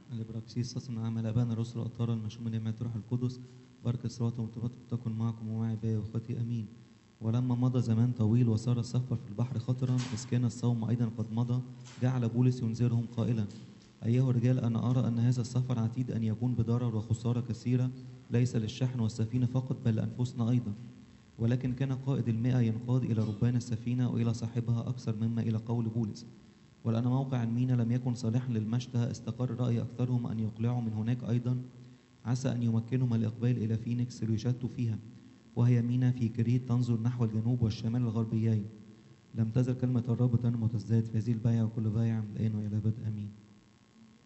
الإبراكسيس تصنع عمل أبانا الرسل وأطهار المشؤوم من نعمة روح القدس. بركة صلواتهم وارتباطكم تكن معكم ومع عبادي وأخوتي آمين. ولما مضى زمان طويل وصار السفر في البحر خطرا إذ كان الصوم أيضا قد مضى، جعل بولس ينذرهم قائلا: أيها الرجال، أنا أرى أن هذا السفر عتيد أن يكون بضرر وخسارة كثيرة، ليس للشحن والسفينة فقط بل لأنفسنا أيضا. ولكن كان قائد 100 ينقاد إلى ربان السفينة وإلى صاحبها أكثر مما إلى قول بولس. ولأن موقع المينا لم يكن صالحا للمشتى، استقر رأي أكثرهم أن يقلعوا من هناك أيضا، عسى أن يمكنهم الإقبال إلى فينيكس ليشتوا فيها، وهي مينا في كريت تنظر نحو الجنوب والشمال الغربيين. لم تزل كلمة الرب تنمو وتزداد في هذه البيعة وكل بيعة من الآن وإلى أبد آمين.